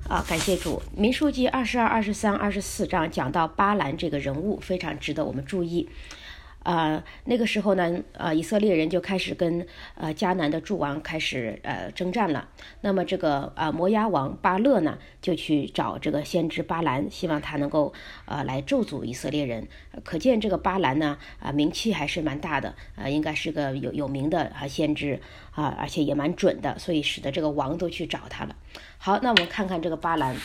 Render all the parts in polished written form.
感谢主。民数记22、23、24章讲到巴兰这个人物，非常值得我们注意。那个时候呢，以色列人就开始跟迦南的诸王开始征战了。那么这个摩押王巴勒呢，就去找这个先知巴兰，希望他能够来咒诅以色列人。可见这个巴兰呢，名气还是蛮大的，应该是个有名的先知而且也蛮准的，所以使得这个王都去找他了。好，那我们看看这个巴兰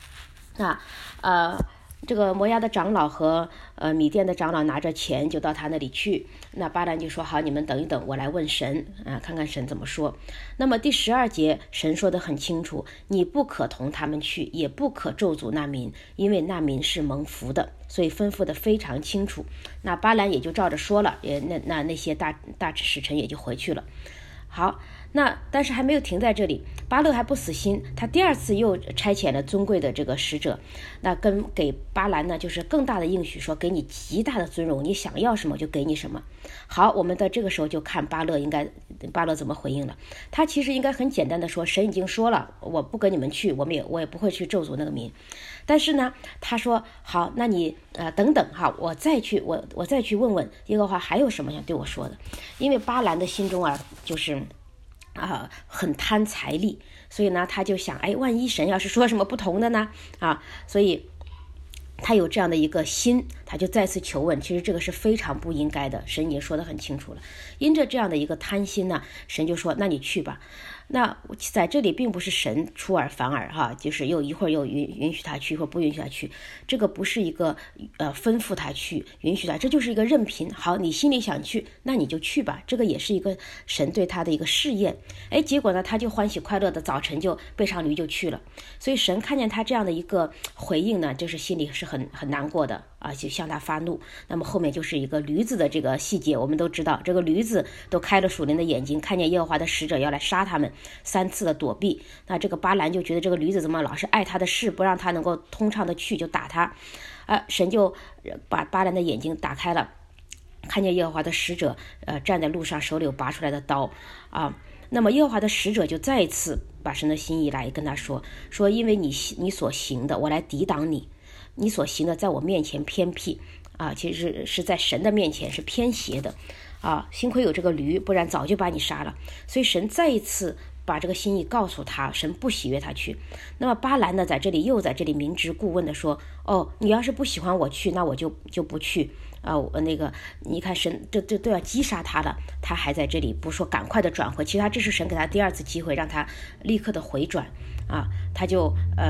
这个摩押的长老和米甸的长老拿着钱就到他那里去。那巴兰就说：好，你们等一等，我来问神看看神怎么说。那么第12节神说得很清楚，你不可同他们去，也不可咒诅那民，因为那民是蒙福的，所以吩咐得非常清楚。那巴兰也就照着说了，那些大使臣也就回去了。好，但是还没有停在这里，巴勒还不死心，他第2次又差遣了尊贵的这个使者，那给巴兰呢就是更大的应许，说给你极大的尊荣，你想要什么就给你什么。好，我们在这个时候就看巴勒怎么回应了。他其实应该很简单的说，神已经说了，我不跟你们去，我也不会去咒诅那个民。但是呢，他说好，那你等等哈，我再去问问耶和华还有什么想对我说的。因为巴兰的心中就是很贪财力，所以呢他就想，万一神要是说什么不同的呢所以他有这样的一个心，他就再次求问。其实这个是非常不应该的，神已经说得很清楚了。因着这样的一个贪心呢，神就说那你去吧。那在这里并不是神出尔反尔就是一会儿又允许他去，一会儿不允许他去，这个不是一个吩咐他去允许他，这就是一个任凭。好，你心里想去，那你就去吧，这个也是一个神对他的一个试验。结果呢他就欢喜快乐的早晨就背上驴就去了。所以神看见他这样的一个回应呢，就是心里是很难过的就向他发怒。那么后面就是一个驴子的这个细节，我们都知道，这个驴子都开了属灵的眼睛，看见耶和华的使者要来杀他们，3次的躲避。那这个巴兰就觉得这个驴子怎么老是爱他的事，不让他能够通畅的去，就打他。神就把巴兰的眼睛打开了，看见耶和华的使者站在路上，手里有拔出来的刀那么耶和华的使者就再一次把神的心意来跟他说因为你所行的，我来抵挡你，你所行的在我面前偏僻其实是在神的面前是偏邪的幸亏有这个驴，不然早就把你杀了。所以神再一次把这个心意告诉他，神不喜悦他去。那么巴兰呢，在这里明知故问的说，你要是不喜欢我去，那我就不去你看神都要击杀他了，他还在这里不说赶快的转回。其实这是神给他第2次机会，让他立刻的回转他就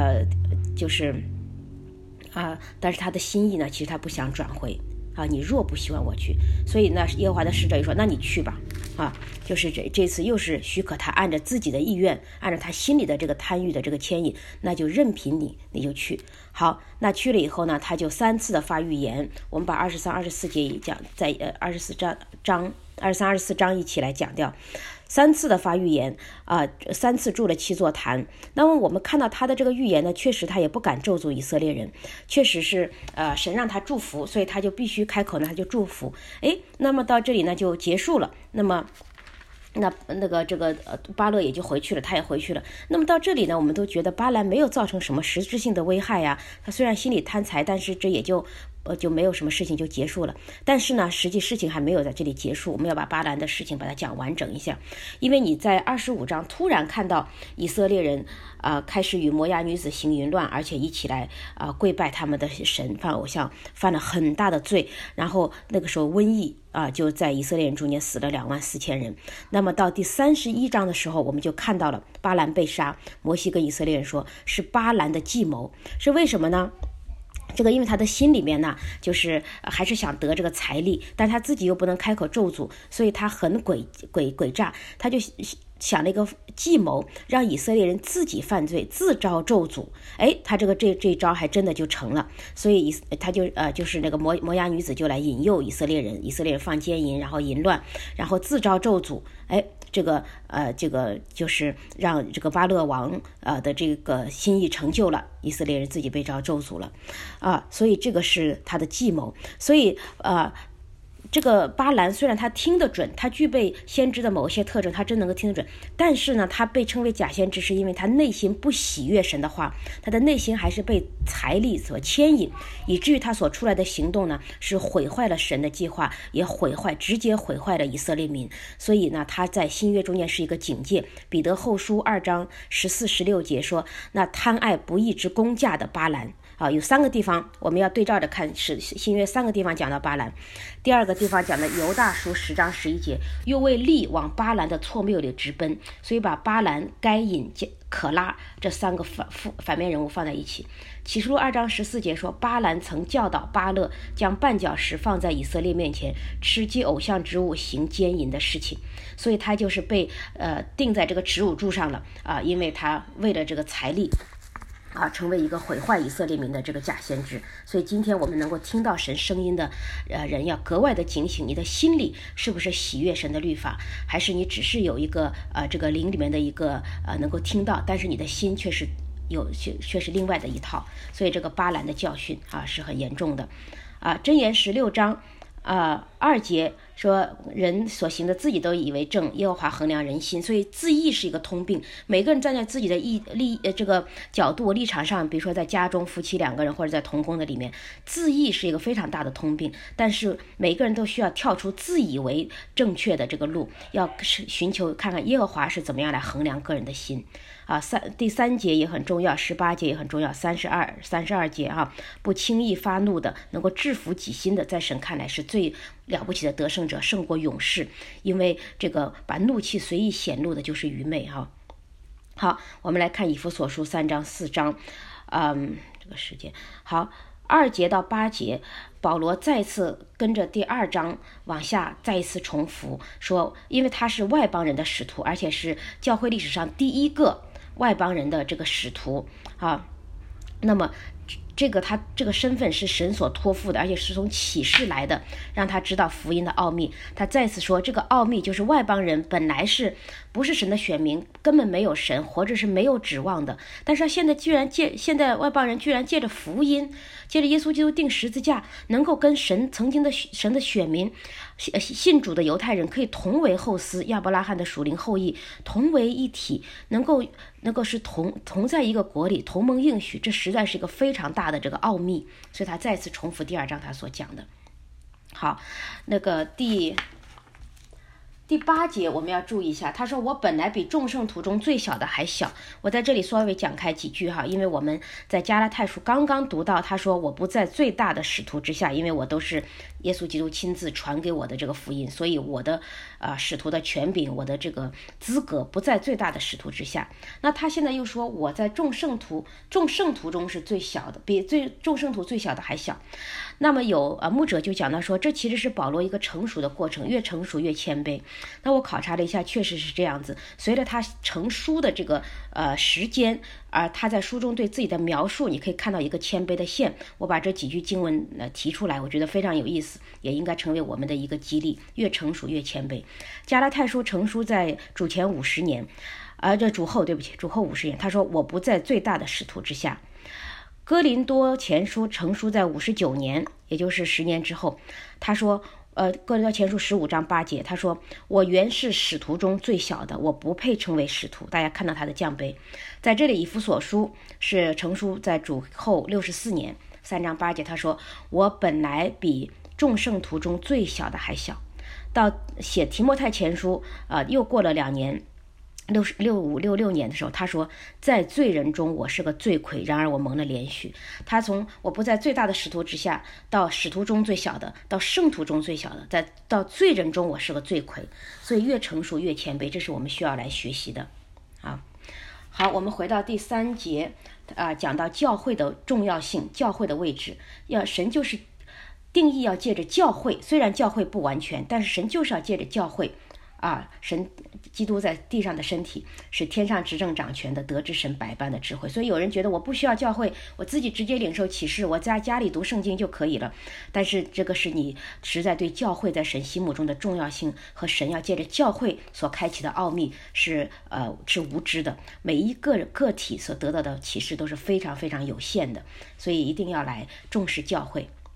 但是他的心意呢，其实他不想转回你若不喜欢我去，所以呢耶和华的使者就说那你去吧就是这次又是许可他按照自己的意愿，按照他心里的这个贪欲的这个牵引，那就任凭你就去。好，那去了以后呢，他就3次的发预言。我们把23、24节也讲，在23、24章一起来讲掉。3次的发预言3次筑了7座坛。那么我们看到他的这个预言呢，确实他也不敢咒诅以色列人，确实是神让他祝福，所以他就必须开口呢，他就祝福。那么到这里呢就结束了。那么这个巴勒也就回去了，他也回去了。那么到这里呢，我们都觉得巴兰没有造成什么实质性的危害他虽然心里贪财，但是这也就没有什么事情就结束了。但是呢，实际事情还没有在这里结束，我们要把巴兰的事情把它讲完整一下。因为你在25章突然看到以色列人开始与摩押女子行淫乱，而且一起来跪拜他们的神，犯偶像，犯了很大的罪。然后那个时候瘟疫就在以色列人中间死了24000人。那么到第31章的时候，我们就看到了巴兰被杀。摩西跟以色列人说是巴兰的计谋，是为什么呢？这个因为他的心里面呢，就是还是想得这个财力，但他自己又不能开口咒诅，所以他很诡诈，他就想了一个计谋，让以色列人自己犯罪，自招咒诅。他这一招还真的就成了。所以他就是那个摩押女子就来引诱以色列人犯奸淫，然后淫乱，然后自招咒诅。这个就是让这个巴勒王的这个心意成就了，以色列人自己被招咒诅了所以这个是他的计谋。所以这个巴兰虽然他听得准，他具备先知的某些特征，他真能够听得准，但是呢，他被称为假先知，是因为他内心不喜悦神的话，他的内心还是被财力所牵引，以至于他所出来的行动呢，是毁坏了神的计划，也直接毁坏了以色列民。所以呢，他在新约中间是一个警戒。彼得后书2章14、16节说，那贪爱不义之工价的巴兰。有3个地方我们要对照着看，是新约3个地方讲到巴兰。第2个地方讲的犹大书10章11节，又为利往巴兰的错谬里直奔，所以把巴兰、该隐、可拉这3个反面人物放在一起。启示录2章14节说，巴兰曾教导巴勒将绊脚石放在以色列面前，吃祭偶像之物，行奸淫的事情，所以他就是被钉在这个耻辱柱上了因为他为了这个财力成为一个毁坏以色列民的这个假先知。所以今天我们能够听到神声音的人要格外的警醒，你的心里是不是喜悦神的律法，还是你只是有一个这个灵里面的一个能够听到，但是你的心却是另外的一套。所以这个巴兰的教训是很严重的箴言16章2节说，人所行的自己都以为正，耶和华衡量人心。所以自义是一个通病，每个人站在自己的这个角度立场上，比如说在家中夫妻2个人，或者在同工的里面，自义是一个非常大的通病。但是每个人都需要跳出自以为正确的这个路，要寻求看看耶和华是怎么样来衡量个人的心第3节也很重要，18节也很重要，32节不轻易发怒的，能够制服己心的，在神看来是最了不起的得胜者，胜过勇士，因为这个把怒气随意显露的就是愚昧好，我们来看以弗所书3章4章这个时间好2节到8节，保罗再次跟着第2章往下再一次重复说，因为他是外邦人的使徒，而且是教会历史上第一个外邦人的这个使徒那么他这个身份是神所托付的，而且是从启示来的，让他知道福音的奥秘。他再次说，这个奥秘就是外邦人本来不是神的选民，根本没有神，活着是没有指望的。但是现在外邦人居然借着福音，借着耶稣基督钉十字架，能够跟神的选民信主的犹太人可以同为后嗣，亚伯拉罕的属灵后裔，同为一体，能够是同在一个国里，同盟应许，这实在是一个非常大的这个奥秘。所以他再次重复第2章他所讲的。好，那个第8节我们要注意一下，他说，我本来比众圣徒中最小的还小。我在这里稍微讲开几句因为我们在加拉太书刚刚读到，他说我不在最大的使徒之下，因为我都是耶稣基督亲自传给我的这个福音，所以我的使徒的权柄，我的这个资格不在最大的使徒之下。那他现在又说我在众圣徒中是最小的，比众圣徒最小的还小。那么有牧者就讲到说，这其实是保罗一个成熟的过程，越成熟越谦卑。那我考察了一下，确实是这样子。随着他成书的这个时间他在书中对自己的描述，你可以看到一个谦卑的线。我把这几句经文提出来，我觉得非常有意思，也应该成为我们的一个激励，越成熟越谦卑。加拉太书成书在主前50年主后50年。他说我不在最大的使徒之下。哥林多前书成书在59年，也就是10年之后。他说哥林多前书15章8节，他说我原是使徒中最小的，我不配称为使徒。大家看到他的降卑。在这里以弗所书是成书在主后64年3章8节，他说我本来比众圣徒中最小的还小。到写提摩太前书又过了2年65、66年的时候，他说在罪人中我是个罪魁，然而我蒙了怜恤。他从我不在最大的使徒之下，到使徒中最小的，到圣徒中最小的，再到罪人中我是个罪魁。所以越成熟越谦卑，这是我们需要来学习的好，我们回到第3节讲到教会的重要性，教会的位置。神就是定义要借着教会，虽然教会不完全，但是神就是要借着教会神基督在地上的身体是天上执政掌权的，得知神百般的智慧。所以有人觉得我不需要教会，我自己直接领受启示，我在家里读圣经就可以了。但是这个是你实在对教会在神心目中的重要性和神要借着教会所开启的奥秘是无知的。每一个个体所得到的启示都是非常非常有限的，所以一定要来重视教会。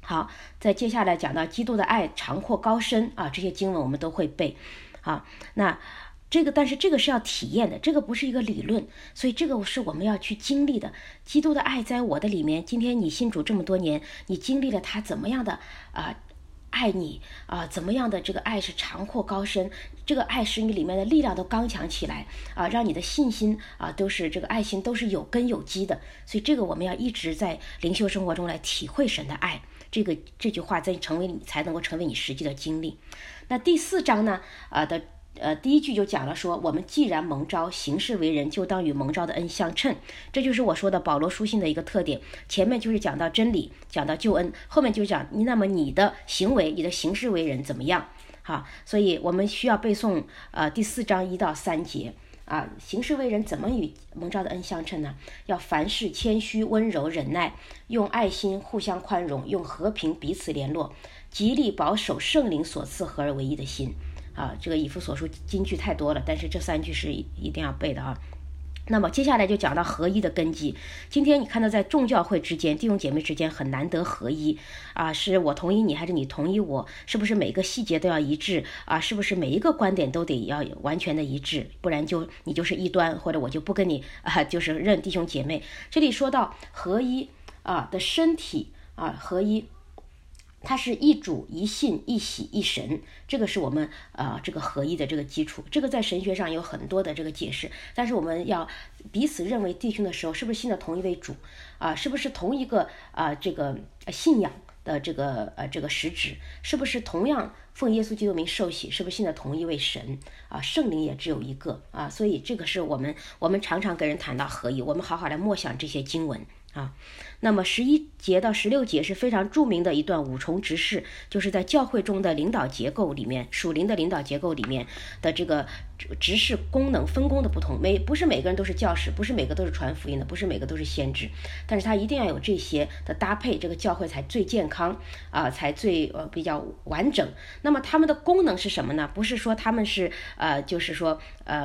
好，再接下来讲到基督的爱长阔高深啊，这些经文我们都会背。好，那但是这个是要体验的，这个不是一个理论，所以这个是我们要去经历的。基督的爱在我的里面，今天你信主这么多年，你经历了他怎么样的爱你怎么样的这个爱是长阔高深，这个爱使你里面的力量都刚强起来让你的信心都是这个爱心都是有根有基的。所以这个我们要一直在灵修生活中来体会神的爱，这句话才能够成为你实际的经历。那第4章呢第1句就讲了说，我们既然蒙召行事为人，就当与蒙召的恩相称。这就是我说的保罗书信的一个特点，前面就是讲到真理，讲到救恩，后面就讲那么你的行为，你的行事为人怎么样。好，所以我们需要背诵第4章1到3节行事为人怎么与蒙召的恩相称呢？要凡事谦虚温柔忍耐，用爱心互相宽容，用和平彼此联络，极力保守圣灵所赐合而为一的心这个以弗所书金句太多了，但是这3句是一定要背的那么接下来就讲到合一的根基。今天你看到在众教会之间，弟兄姐妹之间很难得合一是我同意你还是你同意我，是不是每个细节都要一致是不是每一个观点都得要完全的一致，不然你就是异端，或者我就不跟你就是认弟兄姐妹。这里说到合一的身体合一，它是一主一信一喜一神，这个是我们这个合一的这个基础。这个在神学上有很多的这个解释，但是我们要彼此认为弟兄的时候，是不是信的同一位主是不是同一个这个信仰的这个实质，是不是同样奉耶稣基督名受洗，是不是信的同一位神圣灵也只有一个所以这个是我们常常跟人谈到合一，我们好好来默想这些经文那么11节到16节是非常著名的一段五重执事，就是在教会中的领导结构里面，属灵的领导结构里面的这个执事功能分工的不同，不是每个人都是教士，不是每个都是传福音的，不是每个都是先知，但是他一定要有这些的搭配，这个教会才最健康才最比较完整。那么他们的功能是什么呢？不是说他们是就是说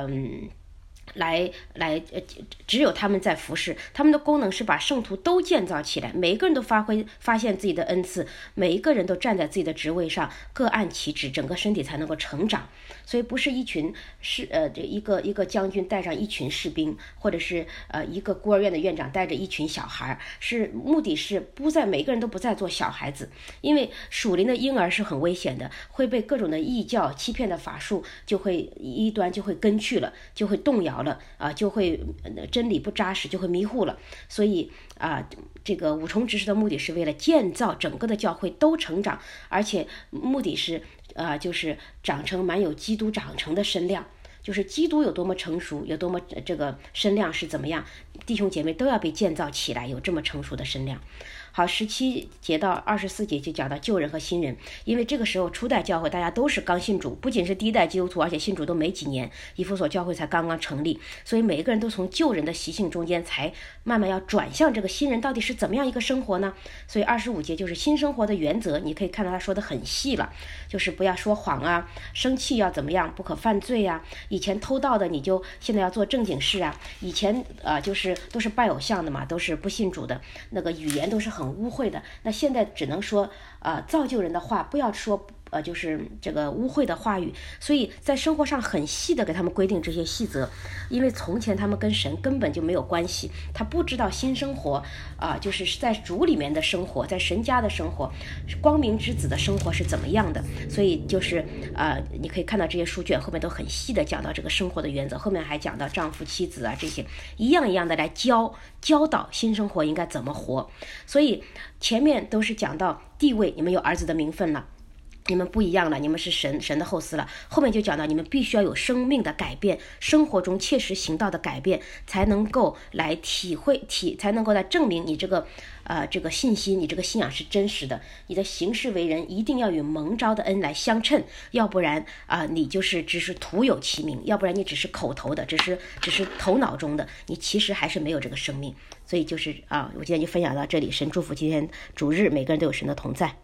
只有他们在服侍，他们的功能是把圣徒都建造起来，每一个人都发现自己的恩赐，每一个人都站在自己的职位上，各按其职，整个身体才能够成长。所以不是一群一个将军带上一群士兵，或者是一个孤儿院的院长带着一群小孩，目的是每个人都不再做小孩子，因为属灵的婴儿是很危险的，会被各种的异教欺骗的法术异端就会根去了，就会动摇了就会真理不扎实，就会迷糊了。所以这个五重执事的目的是为了建造整个的教会都成长，而且目的是就是长成满有基督长成的身量，就是基督有多么成熟，有多么这个身量是怎么样，弟兄姐妹都要被建造起来，有这么成熟的身量。好，17节到24节就讲到旧人和新人，因为这个时候初代教会大家都是刚信主，不仅是第一代基督徒，而且信主都没几年，以弗所教会才刚刚成立，所以每一个人都从旧人的习性中间才慢慢要转向这个新人到底是怎么样一个生活呢？所以25节就是新生活的原则，你可以看到他说的很细了，就是不要说谎生气要怎么样，不可犯罪以前偷盗的你就现在要做正经事以前就是都是拜偶像的嘛，都是不信主的，那个语言都是很污秽的，那现在只能说造就人的话，不要说就是这个污秽的话语。所以在生活上很细的给他们规定这些细则，因为从前他们跟神根本就没有关系，他不知道新生活就是在主里面的生活，在神家的生活，光明之子的生活是怎么样的。所以就是你可以看到这些书卷后面都很细的讲到这个生活的原则，后面还讲到丈夫妻子这些一样一样的来教导新生活应该怎么活。所以前面都是讲到地位，你们有儿子的名分了，你们不一样了，你们是神的后嗣了。后面就讲到你们必须要有生命的改变，生活中切实行道的改变，才能够来才能够来证明你这个信心，你这个信仰是真实的。你的行事为人一定要与蒙召的恩来相称，要不然你就是只是徒有其名，要不然你只是口头的，只是头脑中的，你其实还是没有这个生命。所以就是我今天就分享到这里，神祝福今天主日每个人都有神的同在。